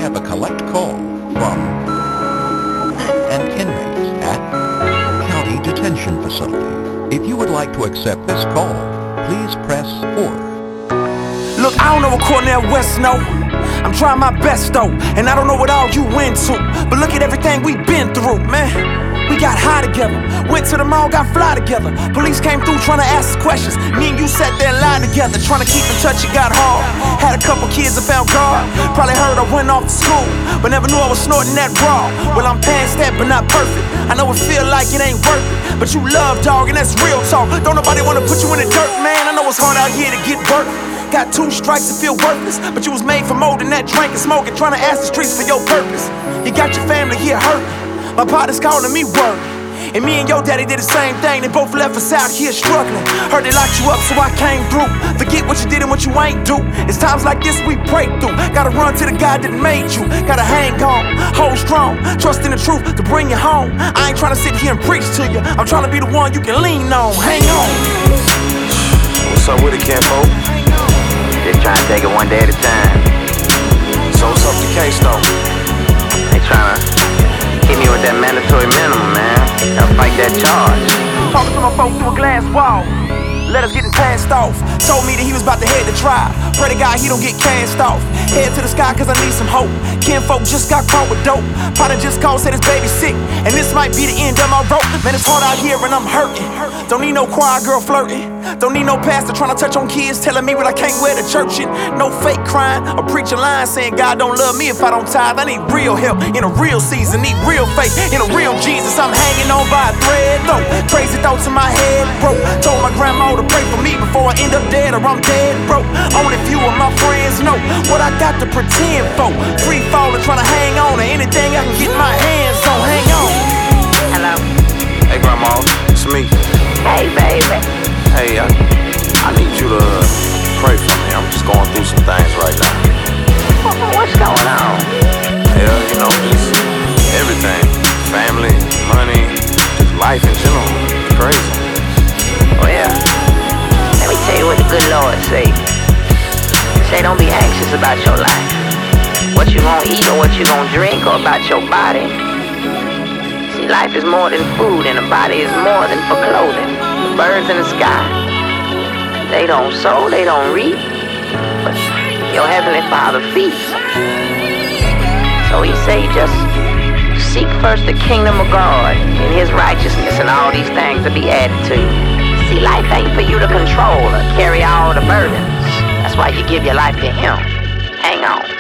have a collect call from an inmate at County Detention Facility. If you would like to accept this call, please press 4. Look, I don't know what Cornel West know. I'm trying my best though, and I don't know what all you went to, but look at everything we've been through, man. We got high together, went to the mall, got fly together. Police came through trying to ask us questions. Me and you sat there and lied together, trying to keep in touch, it got hard. Had a couple kids that found God. Probably heard I went off to school, but never knew I was snorting that raw. Well, I'm past that, but not perfect. I know it feel like it ain't worth it, but you love, dog, and that's real talk. Don't nobody wanna put you in the dirt, man. I know it's hard out here to get work. Got 2 strikes and feel worthless, but you was made for more than that drinking, smoking, trying to ask the streets for your purpose. You got your family here hurt. My partner's calling me work. And me and your daddy did the same thing. They both left us out here struggling. Heard they locked you up, so I came through. Forget what you did and what you ain't do. It's times like this we break through. Gotta run to the God that made you. Gotta hang on, hold strong, trust in the truth to bring you home. I ain't trying to sit here and preach to you. I'm trying to be the one you can lean on. Hang on. What's up with it, Campo? Just trying to take it one day at a time. So what's up with the case though? They trying to hit me with that mandatory minimum, man. Gotta fight that charge. Talking to my folks through a glass wall. Let us getting passed off. Told me that he was about to head to trial. Pray to God he don't get cast off. Head to the sky cause I need some hope. Kinfolk just got caught with dope. Father just called, said his baby's sick, and this might be the end of my rope. Man, it's hard out here and I'm hurting. Don't need no choir girl flirting. Don't need no pastor trying to touch on kids, telling me what I can't wear to church in. No fake crying or preaching lines saying God don't love me if I don't tithe. I need real help in a real season. Need real faith in a real Jesus. I'm hanging on by a thread though. Crazy thoughts in my head, bro. Told my grandma to pray for me before I end up dead or I'm dead, bro. Only few of my friends know what I got to pretend for. Free falling, trying to hang on to anything I can get my hands on. Hang on. Hello. Hey, Grandma, it's me. Hey, baby. Hey, I need you to pray for me. I'm just going through some things right now. What's going on? Yeah, you know, just everything. Family, money, just life in general. It's crazy. Well, let me tell you what the good Lord say. Say don't be anxious about your life. What you gonna eat or what you gonna drink or about your body. See, life is more than food and the body is more than for clothing. The birds in the sky, they don't sow, they don't reap, but your heavenly Father feeds. So he say just seek first the kingdom of God and his righteousness, and all these things will be added to you. See, life ain't for you to control or carry all the burdens. That's why you give your life to him. Hang on.